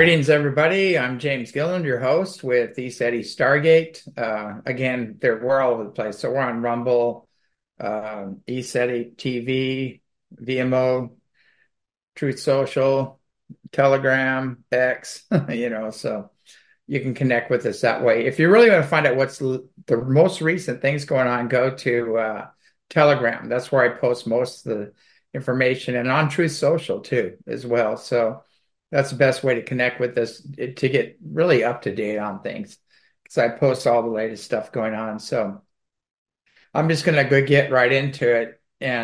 Greetings, everybody. I'm James Gilland, your host with ECETI Stargate. Again, we're all over the place. So we're on Rumble, ECETI TV, VMO, Truth Social, Telegram, X, so you can connect with us that way. If you really want to find out what's the most recent things going on, go to Telegram. That's where I post most of the information, and on Truth Social too, as well. So that's the best way to connect with us to get really up to date on things, because I post all the latest stuff going on. So I'm just going to go get right into it,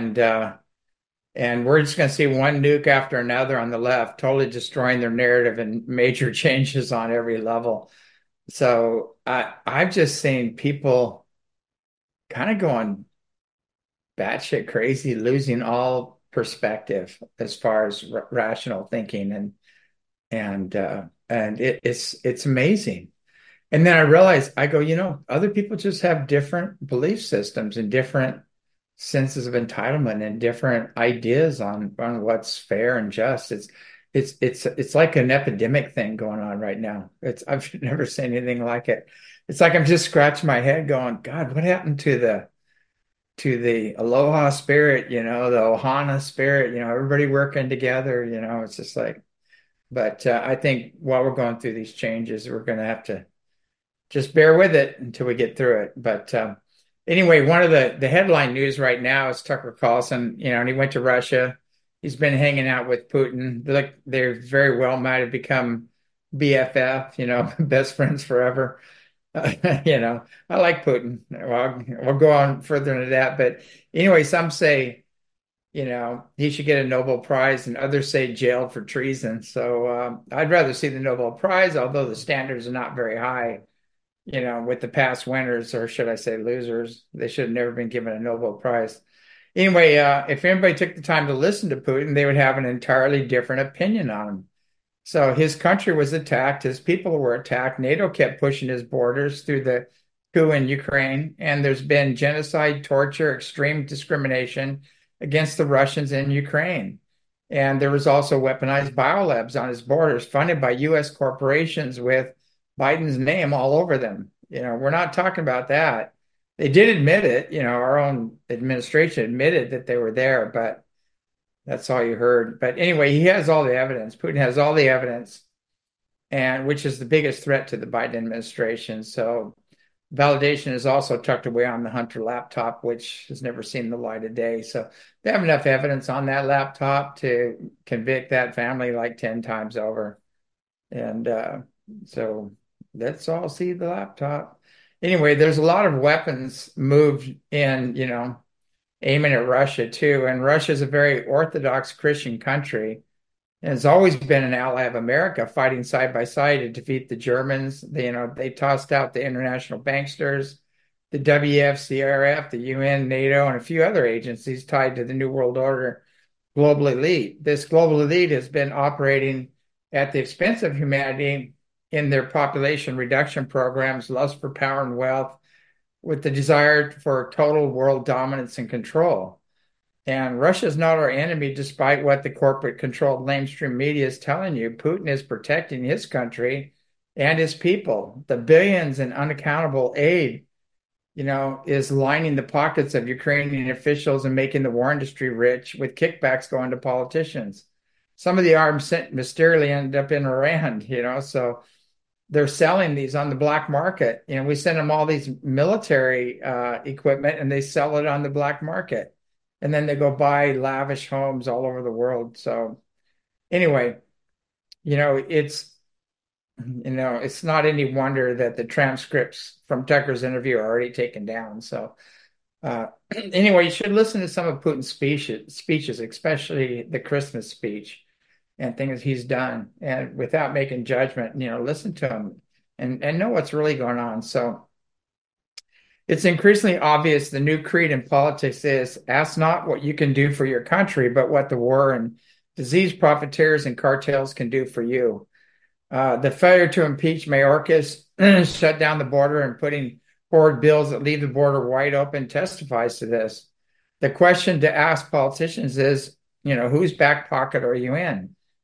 and we're just going to see one nuke after another on the left, totally destroying their narrative and major changes on every level. So I've just seen people kind of going batshit crazy, losing all perspective as far as rational thinking, and it's amazing. And then I realized, I go, other people just have different belief systems and different senses of entitlement and different ideas on what's fair and just. It's like an epidemic thing going on right now. I've never seen anything like it. It's like I'm just scratching my head going, God, what happened to the aloha spirit, the ohana spirit, everybody working together, it's just like, but I think while we're going through these changes, we're going to have to just bear with it until we get through it. But anyway, one of the headline news right now is Tucker Carlson, and he went to Russia. He's been hanging out with Putin. They're very well might have become BFF, best friends forever. I like Putin. Well, we'll go on further into that. But anyway, some say, he should get a Nobel Prize, and others say jailed for treason. So I'd rather see the Nobel Prize, although the standards are not very high, with the past winners, or should I say losers. They should have never been given a Nobel Prize. Anyway, if anybody took the time to listen to Putin, they would have an entirely different opinion on him. So his country was attacked, his people were attacked. NATO kept pushing his borders through the coup in Ukraine, and there's been genocide, torture, extreme discrimination against the Russians in Ukraine. And there was also weaponized biolabs on his borders, funded by U.S. corporations with Biden's name all over them. We're not talking about that. They did admit it. Our own administration admitted that they were there, but that's all you heard. But anyway, he has all the evidence. Putin has all the evidence, and which is the biggest threat to the Biden administration. So validation is also tucked away on the Hunter laptop, which has never seen the light of day. So they have enough evidence on that laptop to convict that family like 10 times over. And so let's all see the laptop. Anyway, there's a lot of weapons moved in, aiming at Russia too. And Russia is a very Orthodox Christian country, and it's always been an ally of America, fighting side by side to defeat the Germans. They tossed out the international banksters, the WEF, CRF, the UN, NATO, and a few other agencies tied to the New World Order global elite. This global elite has been operating at the expense of humanity in their population reduction programs, lust for power and wealth, with the desire for total world dominance and control. And Russia is not our enemy, despite what the corporate-controlled mainstream media is telling you. Putin is protecting his country and his people. The billions in unaccountable aid, is lining the pockets of Ukrainian officials and making the war industry rich, with kickbacks going to politicians. Some of the arms sent mysteriously end up in Iran, so they're selling these on the black market. We send them all these military equipment, and they sell it on the black market. And then they go buy lavish homes all over the world. So anyway, it's not any wonder that the transcripts from Tucker's interview are already taken down. So anyway, you should listen to some of Putin's speeches, especially the Christmas speech and things he's done, and without making judgment, listen to him and know what's really going on. So it's increasingly obvious the new creed in politics is ask not what you can do for your country, but what the war and disease profiteers and cartels can do for you. The failure to impeach Mayorkas, shut down the border, and putting forward bills that leave the border wide open testifies to this. The question to ask politicians is, whose back pocket are you in?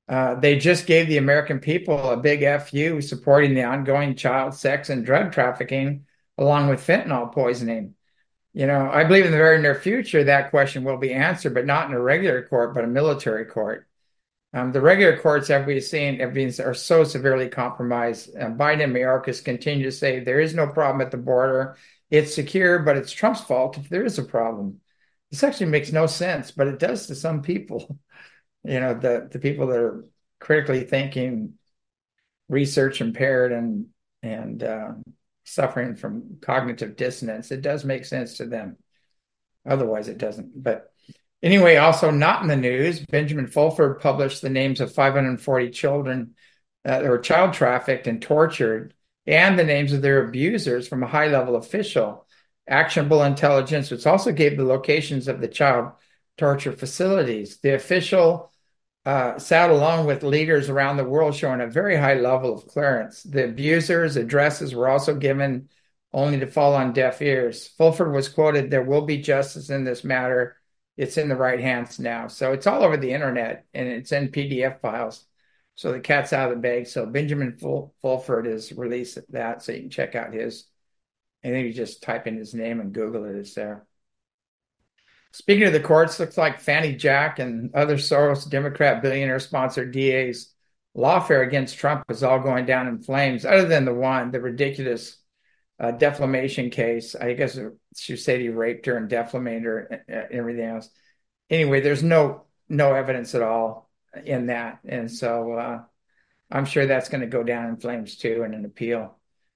They just gave the American people a big FU supporting the ongoing child sex and drug trafficking, along with fentanyl poisoning. I believe in the very near future that question will be answered, but not in a regular court, but a military court. The regular courts, as we've seen, are so severely compromised. Biden and Mayorkas continue to say there is no problem at the border. It's secure, but it's Trump's fault if there is a problem. This actually makes no sense, but it does to some people. The people that are critically thinking, research impaired, and suffering from cognitive dissonance. It does make sense to them. Otherwise, it doesn't. But anyway, also not in the news, Benjamin Fulford published the names of 540 children that were child trafficked and tortured, and the names of their abusers from a high-level official. Actionable intelligence, which also gave the locations of the child torture facilities. The official sat along with leaders around the world showing a very high level of clearance. The abusers' addresses were also given only to fall on deaf ears. Fulford was quoted, "There will be justice in this matter. It's in the right hands now." So it's all over the internet and it's in PDF files. So the cat's out of the bag. So Benjamin Fulford has released that, so you can check out his. And then you just type in his name and Google it. It's there. Speaking of the courts, looks like Fannie Jack and other Soros Democrat billionaire-sponsored DAs lawfare against Trump is all going down in flames, other than the ridiculous defamation case. I guess she said he raped her and defamated her and everything else. Anyway, there's no evidence at all in that. And so I'm sure that's going to go down in flames too in an appeal.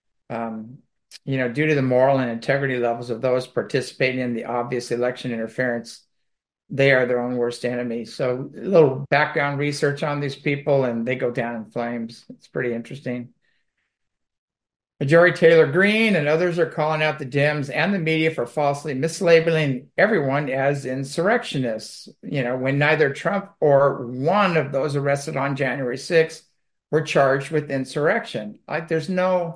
Due to the moral and integrity levels of those participating in the obvious election interference, they are their own worst enemies. So a little background research on these people, and they go down in flames. It's pretty interesting. Marjorie Taylor Greene and others are calling out the Dems and the media for falsely mislabeling everyone as insurrectionists, when neither Trump or one of those arrested on January 6th were charged with insurrection. Like there's no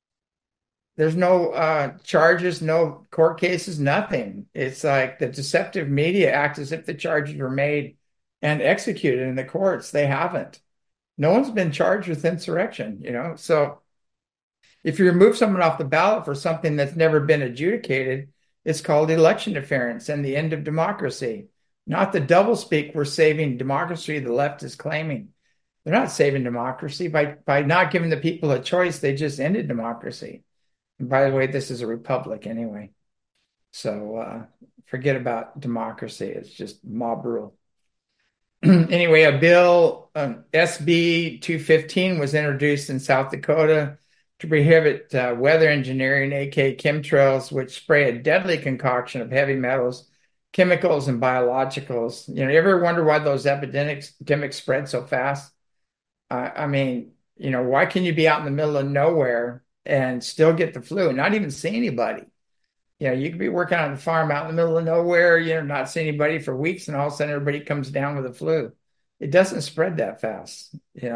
charges, no court cases, nothing. It's like the deceptive media act as if the charges were made and executed in the courts. They haven't. No one's been charged with insurrection, So if you remove someone off the ballot for something that's never been adjudicated, it's called election interference and the end of democracy. Not the doublespeak we're saving democracy the left is claiming. They're not saving democracy. By not giving the people a choice, they just ended democracy. And by the way, this is a republic anyway. So forget about democracy. It's just mob rule. Anyway, a bill, SB 215, was introduced in South Dakota to prohibit weather engineering, aka chemtrails, which spray a deadly concoction of heavy metals, chemicals, and biologicals. You ever wonder why those epidemics spread so fast? Why can you be out in the middle of nowhere and still get the flu and not even see anybody? You could be working on the farm out in the middle of nowhere, not see anybody for weeks, and all of a sudden everybody comes down with the flu. It doesn't spread that fast.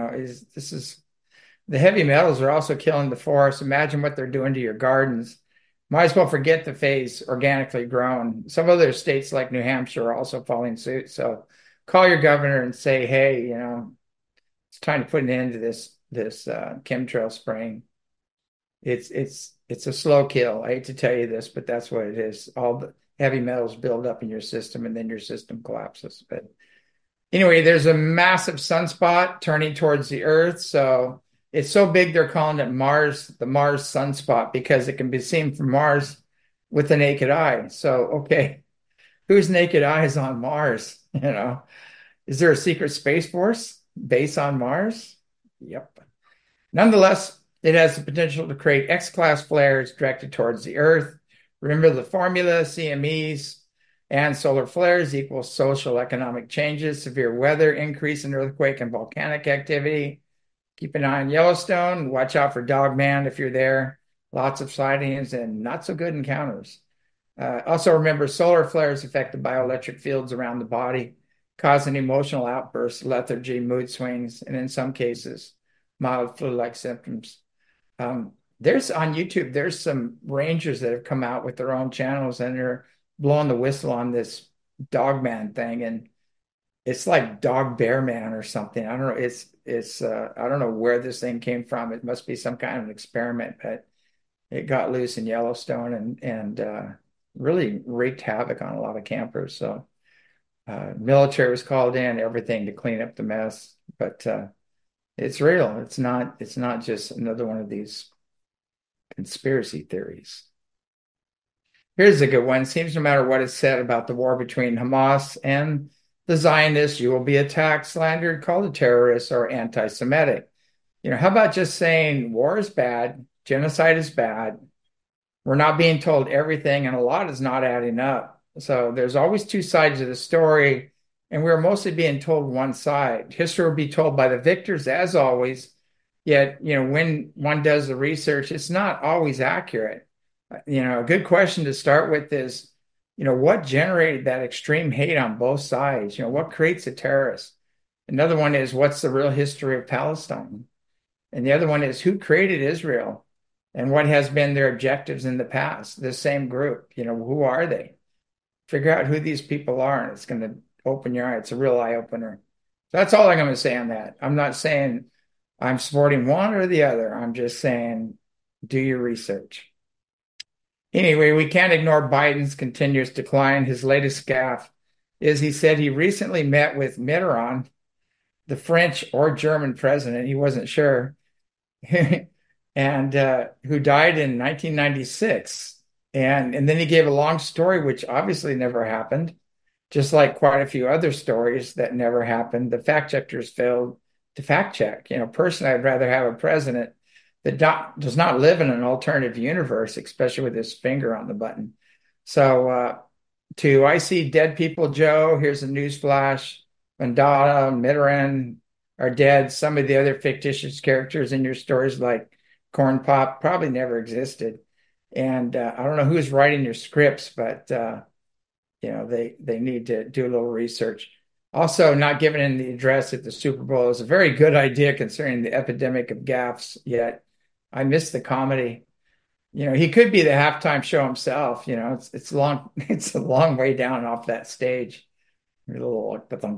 The heavy metals are also killing the forest. Imagine what they're doing to your gardens. Might as well forget the phase organically grown. Some other states like New Hampshire are also following suit. So call your governor and say, hey, it's time to put an end to this chemtrail spraying. It's a slow kill. I hate to tell you this, but that's what it is. All the heavy metals build up in your system and then your system collapses. But anyway, there's a massive sunspot turning towards the Earth. So it's so big they're calling it the Mars sunspot, because it can be seen from Mars with the naked eye. So, okay, whose naked eye is on Mars? Is there a secret space force base on Mars? Yep. Nonetheless, it has the potential to create X-class flares directed towards the Earth. Remember the formula: CMEs and solar flares equal social economic changes, severe weather, increase in earthquake and volcanic activity. Keep an eye on Yellowstone. Watch out for Dogman if you're there. Lots of sightings and not so good encounters. Also remember, solar flares affect the bioelectric fields around the body, causing emotional outbursts, lethargy, mood swings, and in some cases, mild flu-like symptoms. There's on YouTube, there's some rangers that have come out with their own channels and they're blowing the whistle on this Dogman thing. And it's like Dog Bear Man or something. I don't know. It's I don't know where this thing came from. It must be some kind of an experiment, but it got loose in Yellowstone and really wreaked havoc on a lot of campers. So military was called in, everything to clean up the mess. But it's real. It's not just another one of these conspiracy theories. Here's a good one. Seems no matter what is said about the war between Hamas and the Zionists, you will be attacked, slandered, called a terrorist, or anti-Semitic. How about just saying war is bad, genocide is bad. We're not being told everything, and a lot is not adding up. So there's always two sides of the story, and we're mostly being told one side. History will be told by the victors, as always. Yet, when one does the research, it's not always accurate. A good question to start with is, what generated that extreme hate on both sides? What creates a terrorist? Another one is, what's the real history of Palestine? And the other one is, who created Israel? And what has been their objectives in the past? This same group, who are they? Figure out who these people are, and it's going to open your eye. It's a real eye opener. So that's all I'm going to say on that. I'm not saying I'm supporting one or the other. I'm just saying, do your research. Anyway, we can't ignore Biden's continuous decline. His latest gaffe is he said he recently met with Mitterrand, the French or German president, he wasn't sure, and who died in 1996. And then he gave a long story, which obviously never happened, just like quite a few other stories that never happened. The fact checkers failed to fact check. Personally, I'd rather have a president that does not live in an alternative universe, especially with his finger on the button. So to I See Dead People Joe, here's a news flash. Mandela, Mitterrand are dead. Some of the other fictitious characters in your stories, like Corn Pop, probably never existed. And I don't know who's writing your scripts, but they need to do a little research. Also, not giving in the address at the Super Bowl is a very good idea concerning the epidemic of gaffes. Yet, I miss the comedy. He could be the halftime show himself. It's long. It's a long way down off that stage. A little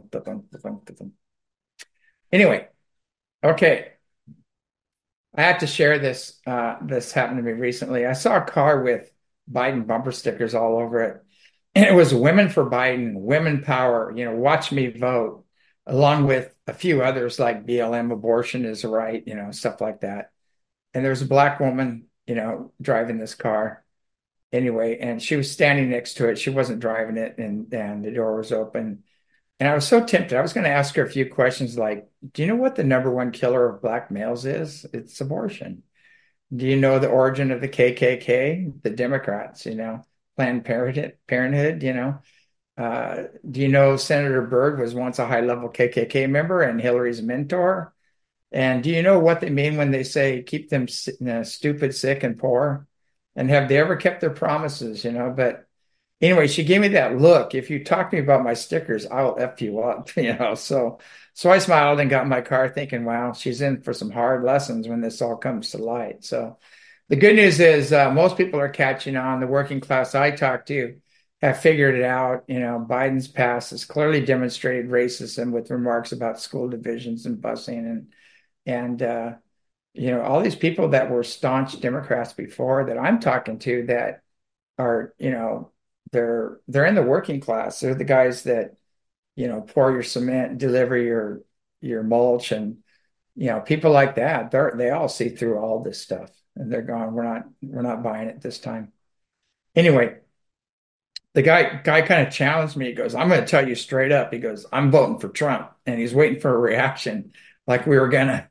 anyway. Okay, I have to share this. This happened to me recently. I saw a car with Biden bumper stickers all over it. And it was Women for Biden, Women Power, watch me vote, along with a few others like BLM, abortion is a right, stuff like that. And there was a black woman, driving this car anyway, and she was standing next to it. She wasn't driving it, and the door was open. And I was so tempted. I was going to ask her a few questions like, do you know what the number one killer of black males is? It's abortion. Do you know the origin of the KKK? The Democrats, Planned Parenthood, do you know Senator Byrd was once a high-level KKK member and Hillary's mentor? And do you know what they mean when they say keep them stupid, sick, and poor? And have they ever kept their promises, But anyway, she gave me that look. If you talk to me about my stickers, I'll F you up, So I smiled and got in my car thinking, wow, she's in for some hard lessons when this all comes to light. So the good news is most people are catching on. The working class I talk to have figured it out. Biden's past has clearly demonstrated racism with remarks about school divisions and busing and all these people that were staunch Democrats before that I'm talking to that are, they're in the working class. They're the guys that, pour your cement, deliver your mulch, and people like that. They all see through all this stuff, and they're going, we're not buying it this time. Anyway, the guy kind of challenged me. He goes, I'm going to tell you straight up. He goes, I'm voting for Trump, and he's waiting for a reaction, like we were gonna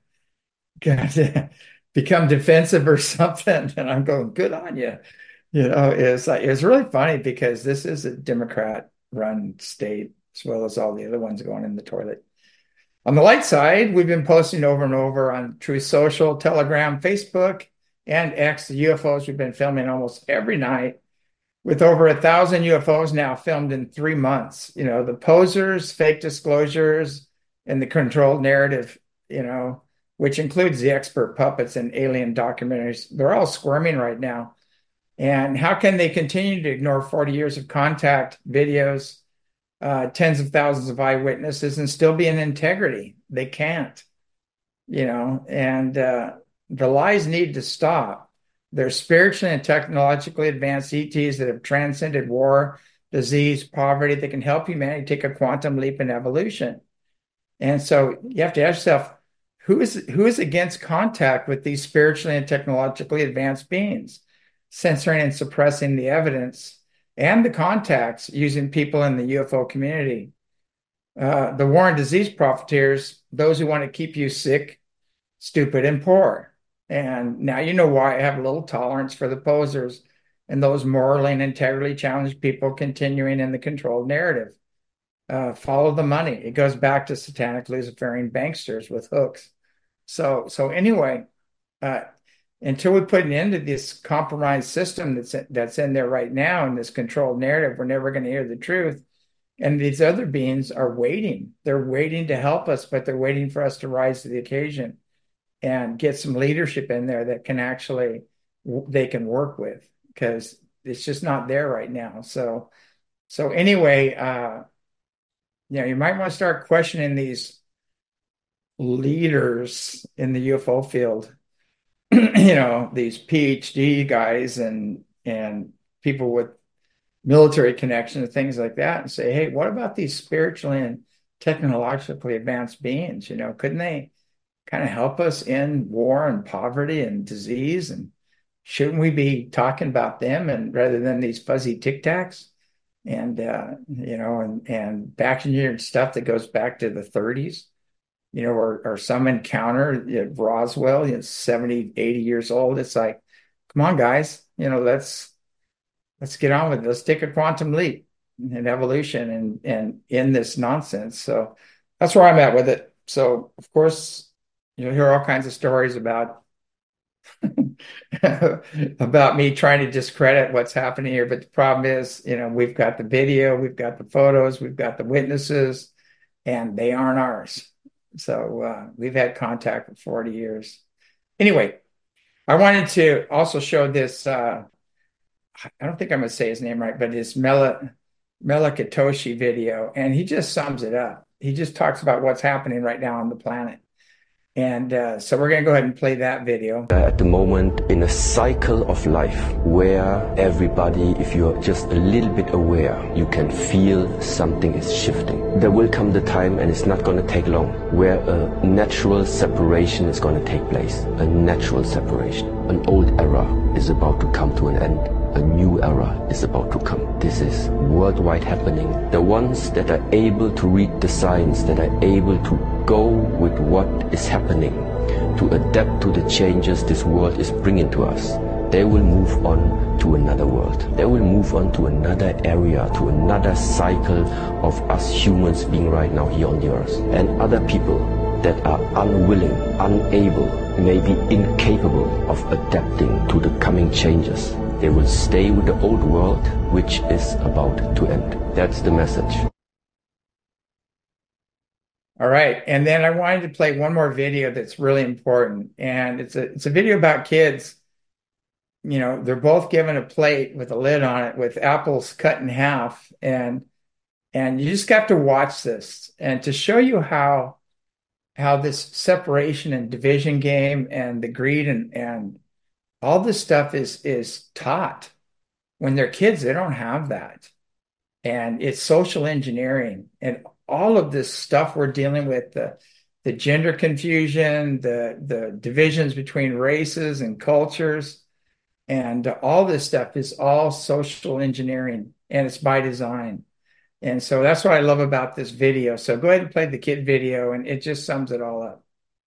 become defensive or something. And I'm going, good on you. It's really funny because this is a Democrat-run state, as well as all the other ones going in the toilet. On the light side, we've been posting over and over on Truth Social, Telegram, Facebook, and X, the UFOs we've been filming almost every night, with over 1,000 UFOs now filmed in 3 months. The posers, fake disclosures, and the controlled narrative, which includes the expert puppets and alien documentaries. They're all squirming right now. And how can they continue to ignore 40 years of contact videos, tens of thousands of eyewitnesses and still be in integrity. They can't, and the lies need to stop. They're spiritually and technologically advanced ETs that have transcended war, disease, poverty, that can help humanity take a quantum leap in evolution. And so you have to ask yourself, who is against contact with these spiritually and technologically advanced beings, censoring and suppressing the evidence and the contacts using people in the UFO community? The war and disease profiteers, those who want to keep you sick, stupid, and poor. And now you know why I have a little tolerance for the posers and those morally and integrity challenged people continuing in the controlled narrative. Follow the money. It goes back to satanic Luciferian banksters with hooks. So anyway, until we put an end to this compromised system that's in there right now in this controlled narrative, we're never going to hear the truth. And these other beings are waiting. They're waiting to help us, but they're waiting for us to rise to the occasion and get some leadership in there that they can work with, because it's just not there right now. So anyway, you might want to start questioning these leaders in the UFO field, these PhD guys and people with military connections and things like that, and say, hey, what about these spiritually and technologically advanced beings? Couldn't they kind of help us end war and poverty and disease? And shouldn't we be talking about them and rather than these fuzzy tic tacs and and back engineered stuff that goes back to the 30s, or some encounter at Roswell, 70, 80 years old? It's like, come on, guys, let's get on with it. Let's take a quantum leap in evolution and end this nonsense. So that's where I'm at with it. So of course, you'll hear all kinds of stories about about me trying to discredit what's happening here. But the problem is, we've got the video, we've got the photos, we've got the witnesses, and they aren't ours. So we've had contact for 40 years. Anyway, I wanted to also show this. I don't think I'm going to say his name right, but it's Melakitoshi video, and he just sums it up. He just talks about what's happening right now on the planet. And so we're going to go ahead and play that video. At the moment, in a cycle of life where everybody, if you're just a little bit aware, you can feel something is shifting. There will come the time, and it's not going to take long, where a natural separation is going to take place. A natural separation. An old era is about to come to an end. A new era is about to come. This is worldwide happening. The ones that are able to read the signs, that are able to go with what is happening, to adapt to the changes this world is bringing to us, they will move on to another world. They will move on to another area, to another cycle of us humans being right now here on the earth. And other people that are unwilling, unable, maybe incapable of adapting to the coming changes, they will stay with the old world, which is about to end. That's the message. All right. And then I wanted to play one more video that's really important. And it's a video about kids. They're both given a plate with a lid on it with apples cut in half. And you just have to watch this and to show you how this separation and division game and the greed and all this stuff is taught. When they're kids, they don't have that. And it's social engineering and all of this stuff we're dealing with, the gender confusion, the divisions between races and cultures, and all this stuff is all social engineering, and it's by design. And so that's what I love about this video. So go ahead and play the kid video, and it just sums it all up.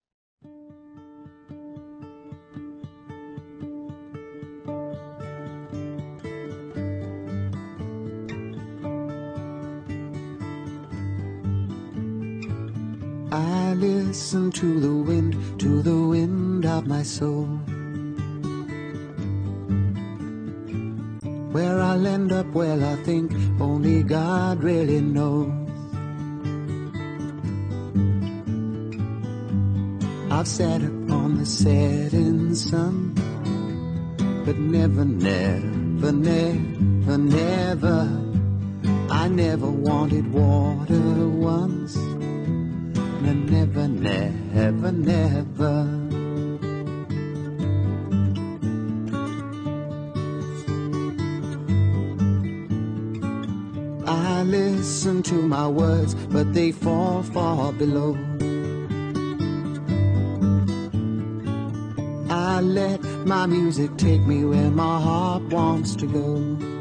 I listen to the wind of my soul. Where I'll end up, well, I think only God really knows. I've sat upon the setting sun, but never, never, never, never I I never wanted water once. Never, never, never. I listen to my words, but they fall far below. I let my music take me where my heart wants to go.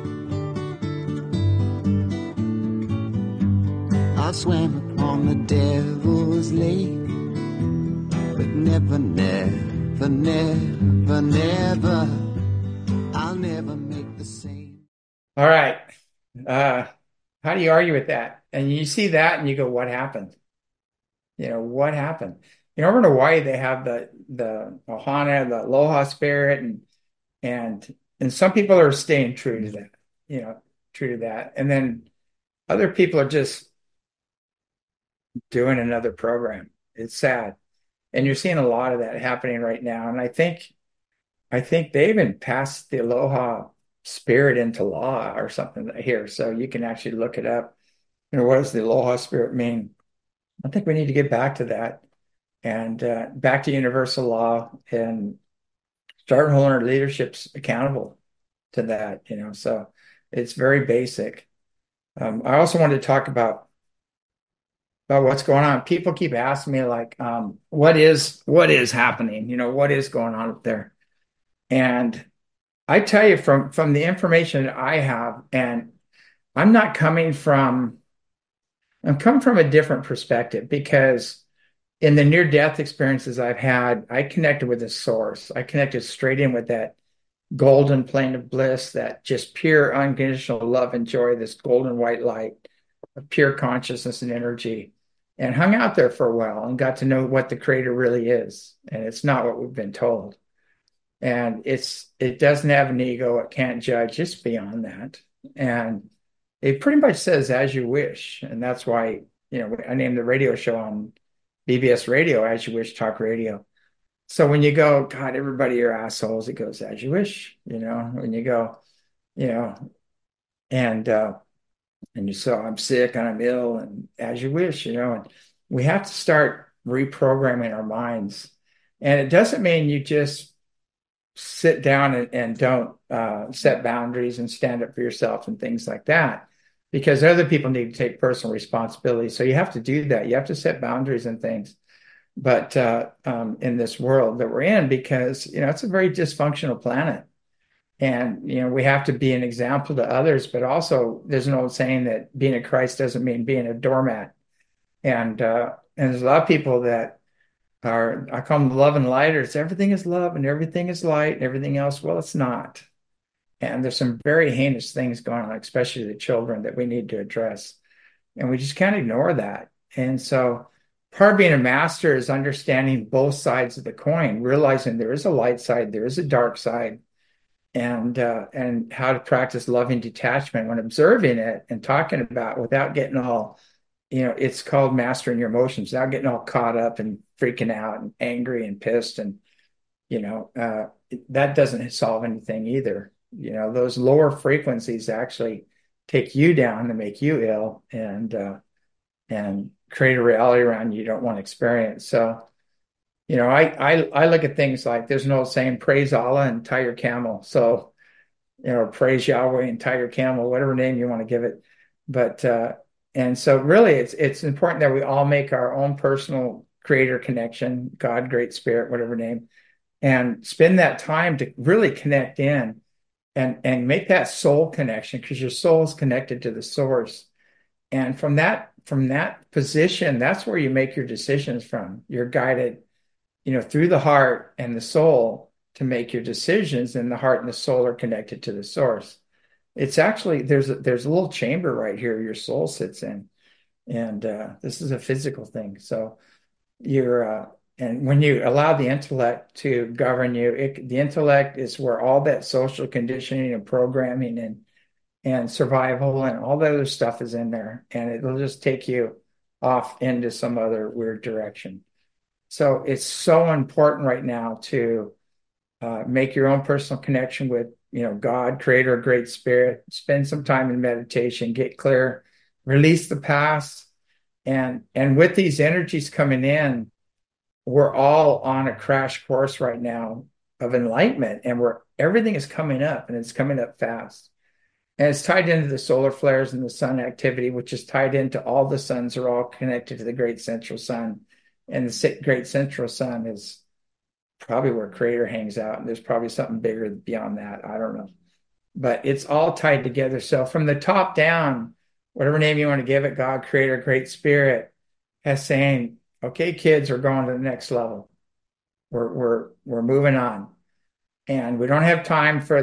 I swam upon the devil's lake, but never, never, never, never, I'll never make the same. All right. How do you argue with that? And you see that and you go, what happened? What happened? Over in Hawaii, they have the ohana, the aloha spirit, and some people are staying true to that, true to that. And then other people are just doing another program. It's sad. And you're seeing a lot of that happening right now. And I think they even passed the aloha spirit into law or something here. So you can actually look it up. What does the aloha spirit mean? I think we need to get back to that and back to universal law and start holding our leaderships accountable to that, so it's very basic. I also wanted to talk about what's going on. People keep asking me like, what is happening? What is going on up there? And I tell you from the information that I have, and I'm coming from a different perspective, because in the near-death experiences I've had, I connected with the source. I connected straight in with that golden plane of bliss, that just pure unconditional love and joy, this golden white light of pure consciousness and energy, and hung out there for a while and got to know what the creator really is. And it's not what we've been told. And it doesn't have an ego. It can't judge. It's beyond that. And it pretty much says as you wish. And that's why, I named the radio show on BBS Radio, As You Wish Talk Radio. So when you go, God, everybody are assholes, it goes as you wish, when you go, and you say, I'm sick and I'm ill, and as you wish, and we have to start reprogramming our minds. And it doesn't mean you just sit down and don't set boundaries and stand up for yourself and things like that, because other people need to take personal responsibility. So you have to do that. You have to set boundaries and things. But in this world that we're in, because, it's a very dysfunctional planet. And, we have to be an example to others, but also there's an old saying that being a Christ doesn't mean being a doormat. And there's a lot of people that I call them love and lighters. Everything is love and everything is light and everything else. Well, it's not. And there's some very heinous things going on, especially the children, that we need to address. And we just can't ignore that. And so part of being a master is understanding both sides of the coin, realizing there is a light side, there is a dark side, and how to practice loving detachment when observing it and talking about it without getting all, it's called mastering your emotions, without getting all caught up and freaking out and angry and pissed. And, that doesn't solve anything either. Those lower frequencies actually take you down to make you ill and create a reality around you don't want to experience. So, I look at things like, there's an old saying, praise Allah and tie your camel. So, praise Yahweh and tie your camel, whatever name you want to give it. But, and so really it's important that we all make our own personal creator connection, God, Great Spirit, whatever name, and spend that time to really connect in and make that soul connection, because your soul is connected to the source. And from that position, that's where you make your decisions from. You're guided, through the heart and the soul to make your decisions, and the heart and the soul are connected to the source. It's actually, there's a little chamber right here your soul sits in. And this is a physical thing. So and when you allow the intellect to govern you, the intellect is where all that social conditioning and programming and survival and all that other stuff is in there. And it'll just take you off into some other weird direction. So it's so important right now to make your own personal connection with, God, Creator, Great Spirit. Spend some time in meditation, get clear release the past. And with these energies coming in, we're all on a crash course right now of enlightenment, and we're everything is coming up, and it's coming up fast. And it's tied into the solar flares and the sun activity, which is tied into all the suns are all connected to the great central sun. And the great central sun is probably where Creator hangs out. And there's probably something bigger beyond that. I don't know. But it's all tied together. So from the top down, whatever name you want to give it, God, Creator, Great Spirit, has saying, okay, kids, we're going to the next level. We're moving on. And we don't have time for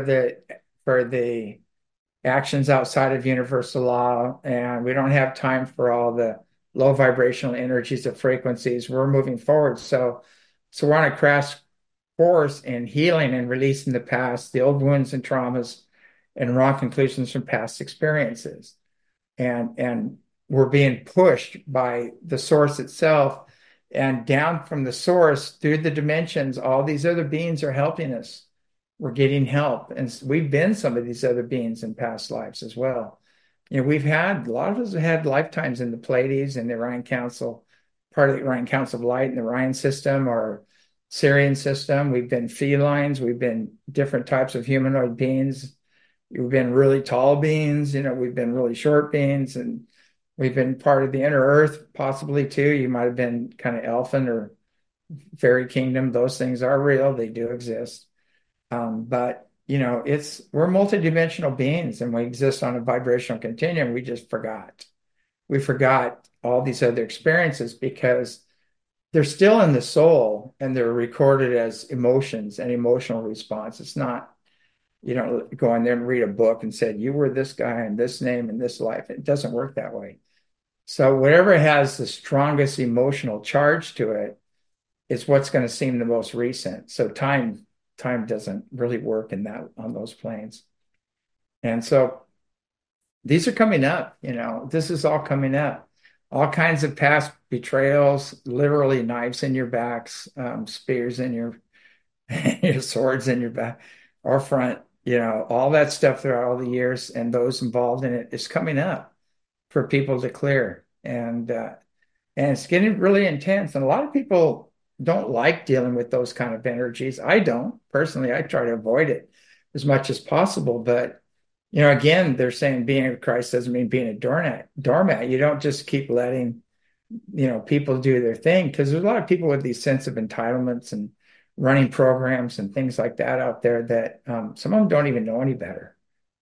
the actions outside of universal law, and we don't have time for all the low vibrational energies of frequencies. We're moving forward. So we're on a crash course in healing and releasing the past, the old wounds and traumas and wrong conclusions from past experiences. And we're being pushed by the source itself, and down from the source through the dimensions, all these other beings are helping us. We're getting help. And we've been some of these other beings in past lives as well. You know, a lot of us have had lifetimes in the Pleiades and the Orion Council, part of the Orion Council of Light and the Orion system or Sirian system. We've been felines. We've been different types of humanoid beings. We've been really tall beings. You know, we've been really short beings, and we've been part of the inner earth, possibly too. You might have been kind of elfin or fairy kingdom. Those things are real. They do exist. But you know, we're multidimensional beings, and we exist on a vibrational continuum. We just forgot. We forgot all these other experiences because they're still in the soul and they're recorded as emotions and emotional response. It's not, you know, go in there and read a book and said, you were this guy and this name and this life. It doesn't work that way. So whatever has the strongest emotional charge to it is what's going to seem the most recent. So time doesn't really work on those planes. And so these are coming up, you know, this is all coming up. All kinds of past betrayals, literally knives in your backs, spears in your swords in your back or front, you know, all that stuff throughout all the years, and those involved in it is coming up for people to clear. And it's getting really intense. And a lot of people don't like dealing with those kind of energies. I don't personally. I try to avoid it as much as possible. But you know, again, they're saying being a Christ doesn't mean being a doormat. You don't just keep letting, you know, people do their thing, because there's a lot of people with these sense of entitlements and running programs and things like that out there that some of them don't even know any better.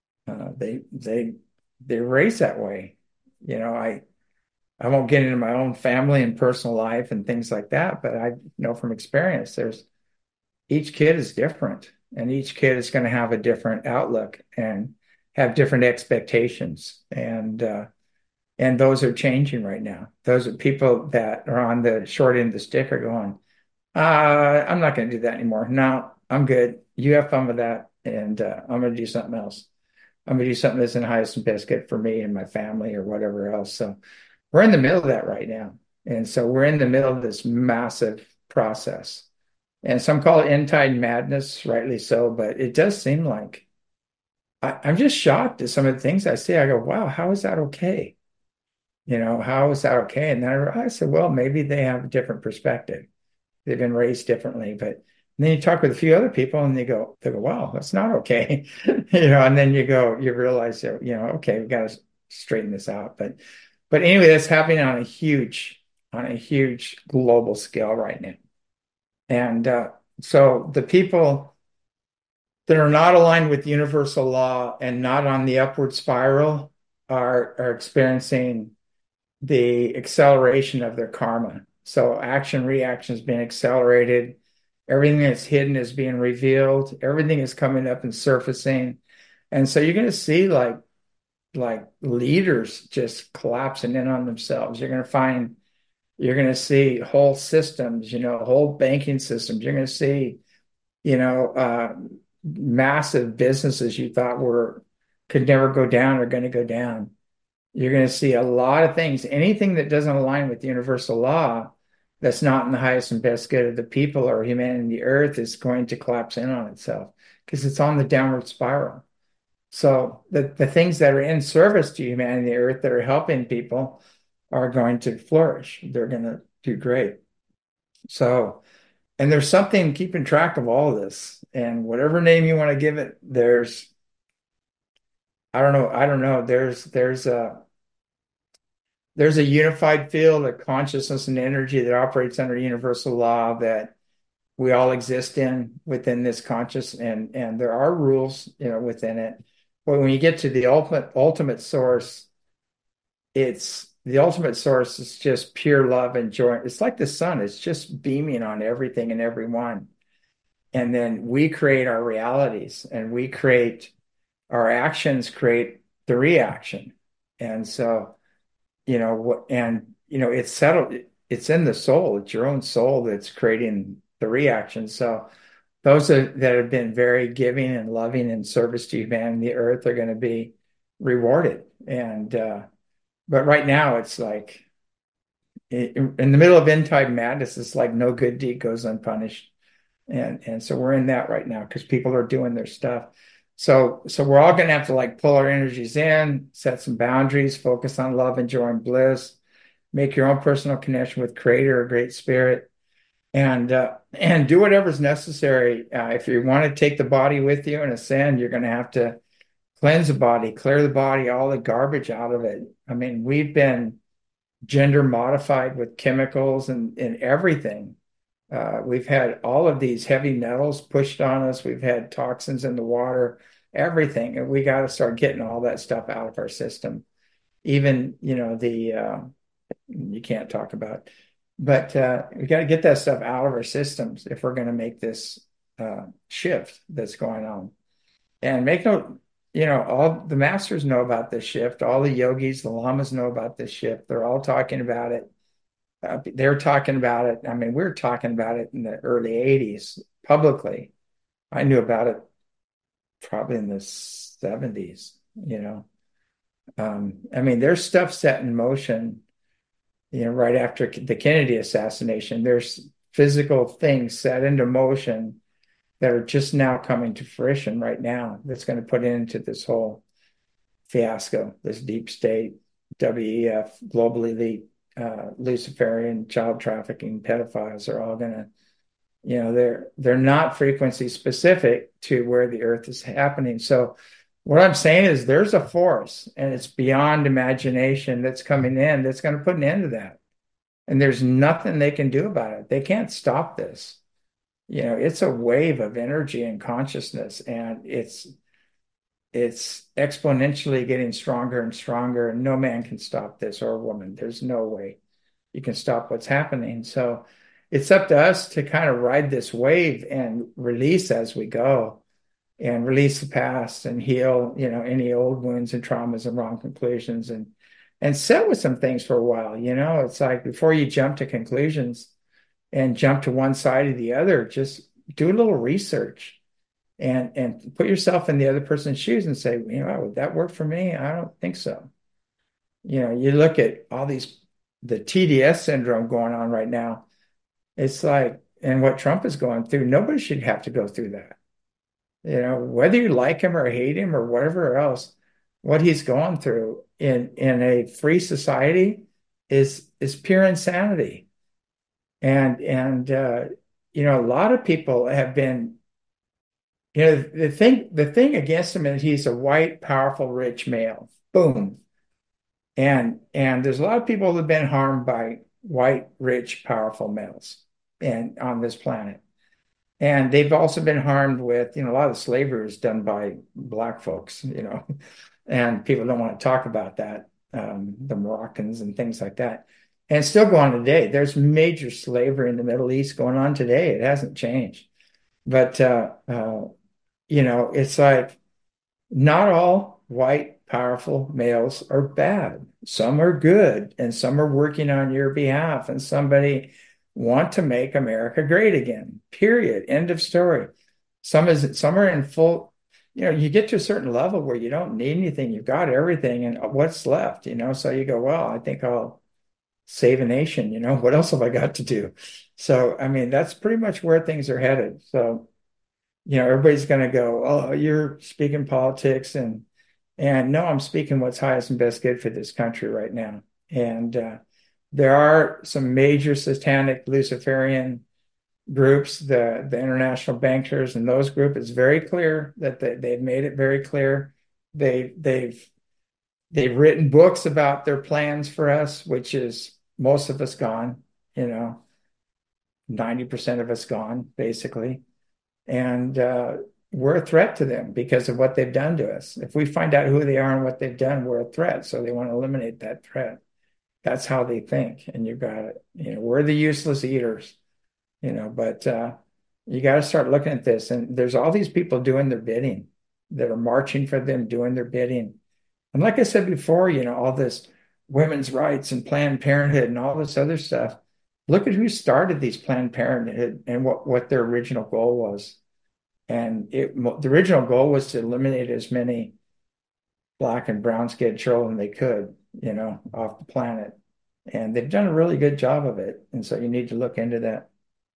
They're raised that way. You know, I won't get into my own family and personal life and things like that, but I know from experience, each kid is different, and each kid is going to have a different outlook and have different expectations. And those are changing right now. Those are people that are on the short end of the stick are going, I'm not going to do that anymore. No, I'm good. You have fun with that. And I'm going to do something else. I'm going to do something that's in the highest and best good for me and my family or whatever else. So we're in the middle of that right now. And so we're in the middle of this massive process. And some call it end tide madness, rightly so, but it does seem like I'm just shocked at some of the things I see. I go, wow, how is that okay? You know, how is that okay? And then I said, well, maybe they have a different perspective. They've been raised differently. But then you talk with a few other people and they go, wow, that's not okay. You know, and then you realize that, you know, okay, we got to straighten this out. But anyway, that's happening on a huge global scale right now. And so the people that are not aligned with universal law and not on the upward spiral are experiencing the acceleration of their karma. So action reaction is being accelerated. Everything that's hidden is being revealed. Everything is coming up and surfacing. And so you're going to see like leaders just collapsing in on themselves. You're going to see whole systems, you know, whole banking systems. You're going to see, you know, massive businesses you thought could never go down are going to go down. You're going to see a lot of things. Anything that doesn't align with universal law, that's not in the highest and best good of the people or humanity, the earth, is going to collapse in on itself because it's on the downward spiral. So the things that are in service to humanity, the earth, that are helping people are going to flourish. They're going to do great. So, and there's something keeping track of all of this. And whatever name you want to give it, I don't know. There's a unified field of consciousness and energy that operates under universal law that we all exist in within this conscious, and there are rules, within it. But when you get to the ultimate source, it's the ultimate source is just pure love and joy. It's like the sun, it's just beaming on everything and everyone. And then we create our realities, and we create our actions create the reaction. And so, it's settled, it's in the soul, it's your own soul that's creating the reaction. So that have been very giving and loving and service to humanity, the earth, are going to be rewarded. And but right now it's like in the middle of end time madness, it's like no good deed goes unpunished. And so we're in that right now because people are doing their stuff. So we're all going to have to like pull our energies in, set some boundaries, focus on love and joy and bliss, make your own personal connection with Creator or Great Spirit, and do whatever's necessary. If you want to take the body with you and ascend, you're going to have to cleanse the body, clear the body, all the garbage out of it. I mean, we've been gender modified with chemicals and everything. We've had all of these heavy metals pushed on us. We've had toxins in the water, everything. And we got to start getting all that stuff out of our system. Even, you can't talk about, but we got to get that stuff out of our systems if we're going to make this shift that's going on. And make no, all the masters know about this shift. All the yogis, the lamas know about this shift. They're all talking about it. They're talking about it. I mean, we were talking about it in the early 80s publicly. I knew about it probably in the 70s. I mean, there's stuff set in motion, right after the Kennedy assassination. There's physical things set into motion that are just now coming to fruition right now that's going to put into this whole fiasco, this deep state, WEF, global elite, Luciferian, child trafficking, pedophiles are all going to, they're not frequency specific to where the earth is happening. So what I'm saying is there's a force, and it's beyond imagination, that's coming in that's going to put an end to that. And there's nothing they can do about it. They can't stop this. It's a wave of energy and consciousness, and it's exponentially getting stronger and stronger, and no man can stop this, or a woman. There's no way you can stop what's happening. So it's up to us to kind of ride this wave and release as we go, and release the past and heal, any old wounds and traumas and wrong conclusions, and sit with some things for a while. It's like before you jump to conclusions and jump to one side or the other, just do a little research and put yourself in the other person's shoes and say, would that work for me? I don't think so. You look at all the TDS syndrome going on right now. It's like, and what Trump is going through, nobody should have to go through that. Whether you like him or hate him or whatever else, what he's going through in a free society is pure insanity. And a lot of people have been, the thing against him is he's a white, powerful, rich male. Boom. And there's a lot of people that have been harmed by white, rich, powerful males and on this planet. And they've also been harmed with, a lot of slavery is done by black folks, and people don't want to talk about that, the Moroccans and things like that. And it's still going on today. There's major slavery in the Middle East going on today. It hasn't changed. But, it's like not all white, powerful males are bad. Some are good, and some are working on your behalf, and somebody want to make America great again, period. End of story. Some are in full, you get to a certain level where you don't need anything. You've got everything, and what's left, so you go, well, I think I'll save a nation. What else have I got to do? So, I mean, that's pretty much where things are headed. So everybody's going to go, oh, you're speaking politics, and no, I'm speaking what's highest and best good for this country right now. And there are some major satanic Luciferian groups, the international bankers and those groups. It's very clear that they've made it very clear. They've written books about their plans for us, which is most of us gone, 90% of us gone, basically. And we're a threat to them because of what they've done to us. If we find out who they are and what they've done, we're a threat. So they want to eliminate that threat. That's how they think. And you got it. We're the useless eaters, but you got to start looking at this. And there's all these people doing their bidding that are marching for them, doing their bidding. And like I said before, all this women's rights and Planned Parenthood and all this other stuff. Look at who started these Planned Parenthood and what their original goal was. And the original goal was to eliminate as many black and brown skinned children they could, off the planet. And they've done a really good job of it. And so you need to look into that.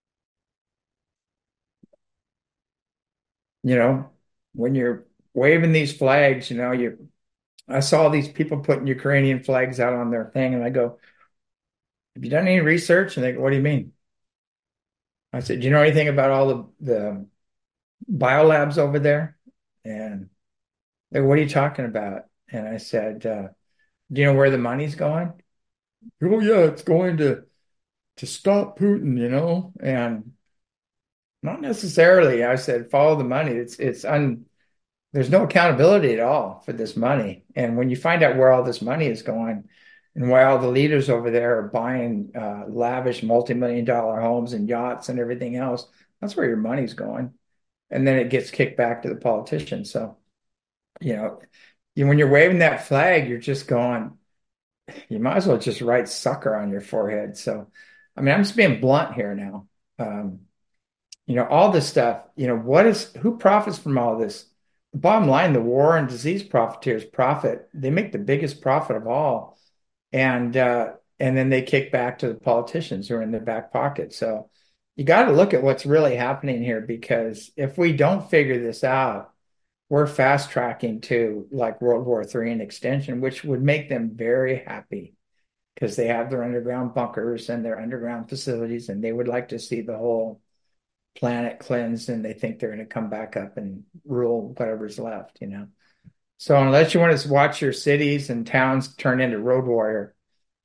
When you're waving these flags, I saw these people putting Ukrainian flags out on their thing, and I go, have you done any research? And they go, what do you mean? I said, do you know anything about all the biolabs over there? And they go, what are you talking about? And I said, do you know where the money's going? Oh, yeah, it's going to stop Putin, and not necessarily. I said, follow the money. There's no accountability at all for this money. And when you find out where all this money is going and why all the leaders over there are buying lavish multi-million-dollar homes and yachts and everything else, that's where your money's going. And then it gets kicked back to the politicians. So, when you're waving that flag, you're just going, you might as well just write sucker on your forehead. So, I'm just being blunt here now. All this stuff, who profits from all this? The bottom line, the war and disease profiteers profit. They make the biggest profit of all. And then they kick back to the politicians who are in their back pocket. So you got to look at what's really happening here, because if we don't figure this out, we're fast tracking to like World War III and extension, which would make them very happy because they have their underground bunkers and their underground facilities, and they would like to see the whole planet cleansed, and they think they're going to come back up and rule whatever's left, So unless you want to watch your cities and towns turn into road warrior,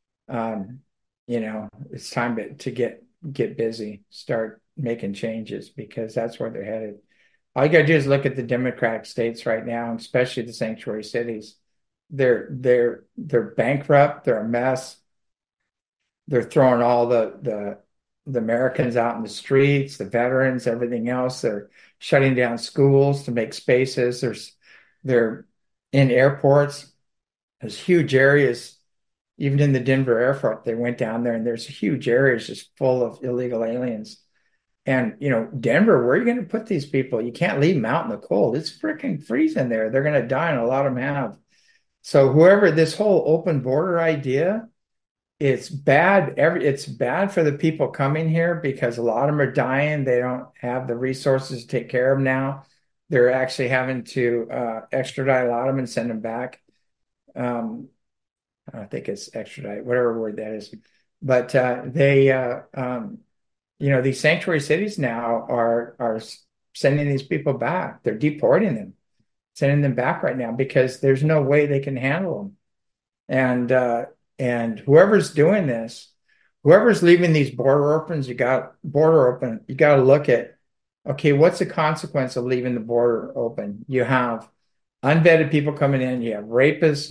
it's time to get busy, start making changes, because that's where they're headed. All you got to do is look at the Democratic states right now, especially the sanctuary cities. They're bankrupt. They're a mess. They're throwing all the Americans out in the streets, the veterans, everything else. They're shutting down schools to make spaces. They're in airports. There's huge areas, even in the Denver airport. They went down there, and there's huge areas just full of illegal aliens. And, Denver, where are you going to put these people? You can't leave them out in the cold. It's freaking freezing there. They're going to die, and a lot of them have. So this whole open border idea, it's bad. It's bad for the people coming here because a lot of them are dying. They don't have the resources to take care of them now. They're actually having to extradite a lot of them and send them back. I think it's extradite, whatever word that is. But these sanctuary cities now are sending these people back. They're deporting them, sending them back right now because there's no way they can handle them. And whoever's doing this, whoever's leaving these border open, you got to look at, okay, what's the consequence of leaving the border open? You have unvetted people coming in, you have rapists,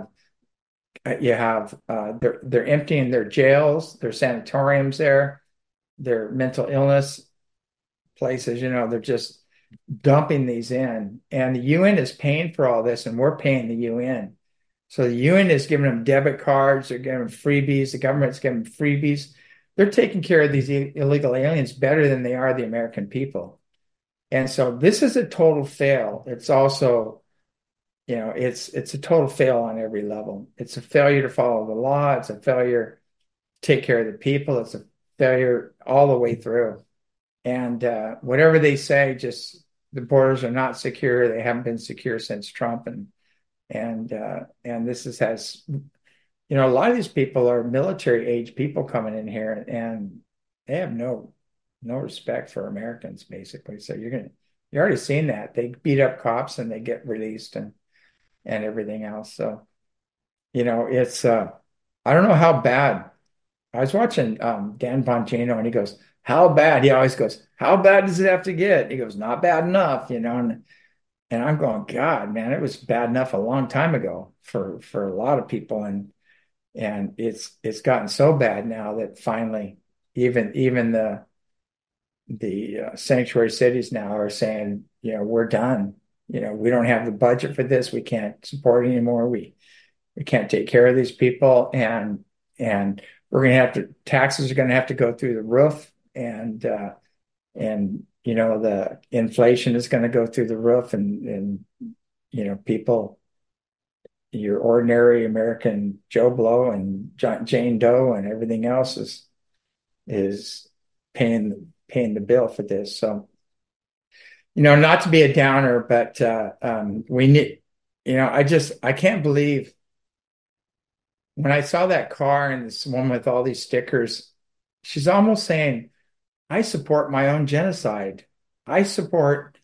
they're emptying their jails, their sanatoriums there, their mental illness places, they're just dumping these in. And the UN is paying for all this, and we're paying the UN. So the UN is giving them debit cards, they're giving them freebies, the government's giving them freebies. They're taking care of these illegal aliens better than they are the American people. And so this is a total fail. It's also, it's a total fail on every level. It's a failure to follow the law. It's a failure to take care of the people. It's a failure all the way through. And whatever they say, just the borders are not secure. They haven't been secure since Trump, and this has a lot of these people are military age people coming in here, and they have no respect for Americans, basically. So you're already seeing that. They beat up cops and they get released and everything else. So, it's I don't know how bad. I was watching Dan Bongino, and he goes, "How bad?" He always goes, "How bad does it have to get?" He goes, "Not bad enough," and I'm going, God, man, it was bad enough a long time ago for a lot of people, and it's gotten so bad now that finally even the sanctuary cities now are saying, we're done. We don't have the budget for this. We can't support it anymore. We can't take care of these people, and we're going to have to taxes are going to have to go through the roof, and the inflation is going to go through the roof, and people, your ordinary American Joe Blow and Jane Doe and everything else is paying the bill for this. So, not to be a downer, but we need, I can't believe when I saw that car and this one with all these stickers, she's almost saying, I support my own genocide. I support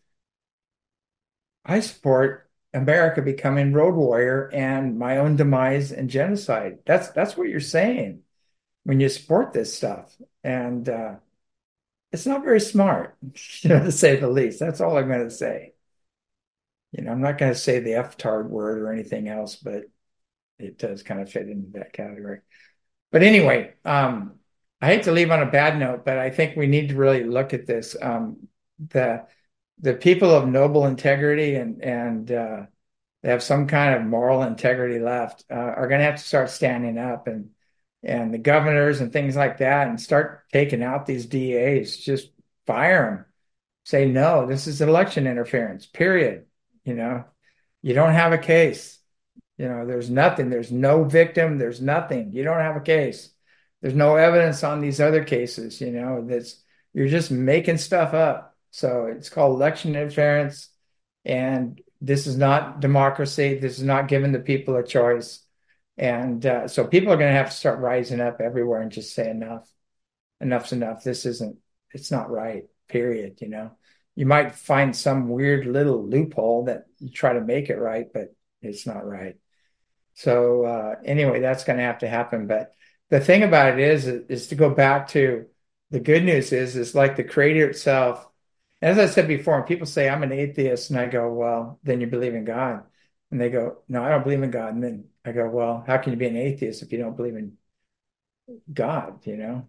America becoming road warrior and my own demise and genocide. That's what you're saying when you support this stuff. And it's not very smart, to say the least. That's all I'm going to say. I'm not going to say the F-tard word or anything else, but it does kind of fit into that category. But anyway, I hate to leave on a bad note, but I think we need to really look at this. The people of noble integrity and they have some kind of moral integrity left are going to have to start standing up, and the governors and things like that, and start taking out these DAs. Just fire them. Say, no, this is election interference, period. You don't have a case. There's nothing. There's no victim. There's nothing. You don't have a case. There's no evidence on these other cases. You're just making stuff up. So it's called election interference. And this is not democracy. This is not giving the people a choice. And so people are going to have to start rising up everywhere and just say enough. Enough's enough. It's not right, period. You might find some weird little loophole that you try to make it right, but it's not right. So anyway, that's going to have to happen. But the thing about it is to go back to the good news is like the Creator itself. As I said before, when people say I'm an atheist, and I go, well, then you believe in God. And they go, no, I don't believe in God. And then I go, well, how can you be an atheist if you don't believe in God?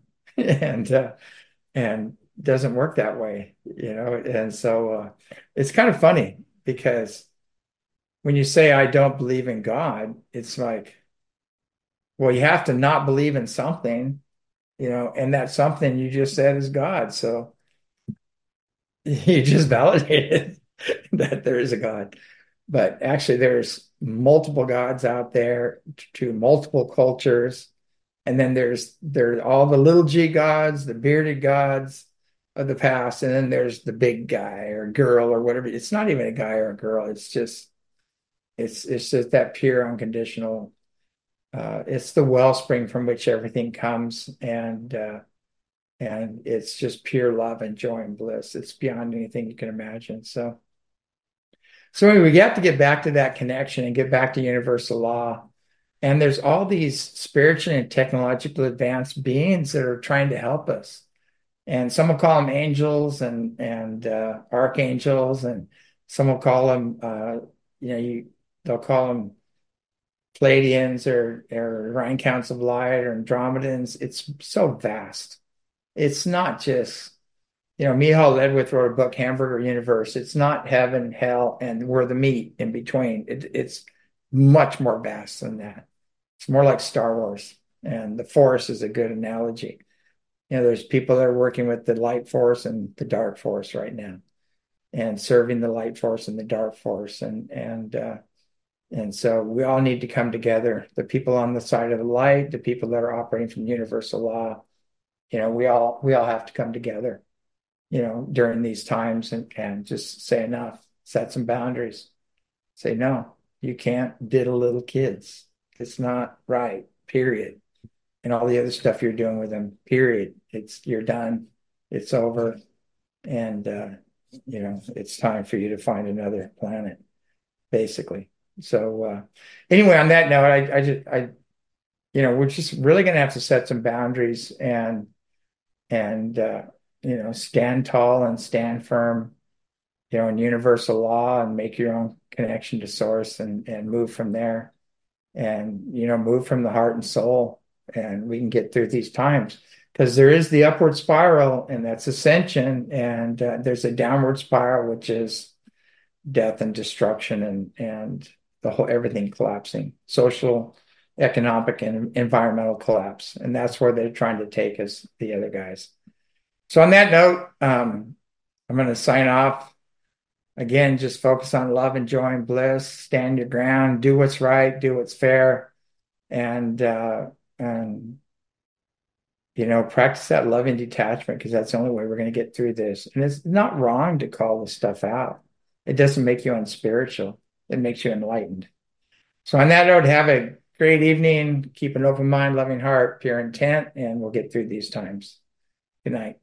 And it doesn't work that way, And so it's kind of funny because when you say I don't believe in God, it's like, well, you have to not believe in something, and that something you just said is God. So you just validated that there is a God. But actually, there's multiple gods out there to multiple cultures. And then there's all the little g gods, the bearded gods of the past. And then there's the big guy or girl or whatever. It's not even a guy or a girl. It's just that pure, unconditional. It's the wellspring from which everything comes. And it's just pure love and joy and bliss. It's beyond anything you can imagine. So anyway, we have to get back to that connection and get back to universal law. And there's all these spiritual and technologically advanced beings that are trying to help us. And some will call them angels and archangels, and some will call them, they'll call them Pleiadians or Rhine Counts of Light or Andromedans. It's so vast. It's not just, Michal Ledwith wrote a book, Hamburger Universe. It's not heaven, hell, and we're the meat in between. It's much more vast than that. It's more like Star Wars, and the Force is a good analogy. There's people that are working with the light force and the dark force right now, and serving the light force and the dark force, and so we all need to come together. The people on the side of the light, the people that are operating from universal law, we all have to come together. during these times, and just say enough, set some boundaries, say, no, you can't diddle little kids. It's not right, period. And all the other stuff you're doing with them, period. You're done. It's over. And, it's time for you to find another planet, basically. So, anyway, on that note, we're just really going to have to set some boundaries and stand tall and stand firm, in universal law, and make your own connection to source, and move from there, and, move from the heart and soul, and we can get through these times, because there is the upward spiral, and that's ascension, and there's a downward spiral, which is death and destruction, and the whole everything collapsing, social, economic, and environmental collapse. And that's where they're trying to take us, the other guys. So on that note, I'm going to sign off. Again, just focus on love and joy and bliss, stand your ground, do what's right, do what's fair, and practice that loving detachment, because that's the only way we're going to get through this. And it's not wrong to call this stuff out. It doesn't make you unspiritual. It makes you enlightened. So on that note, have a great evening. Keep an open mind, loving heart, pure intent, and we'll get through these times. Good night.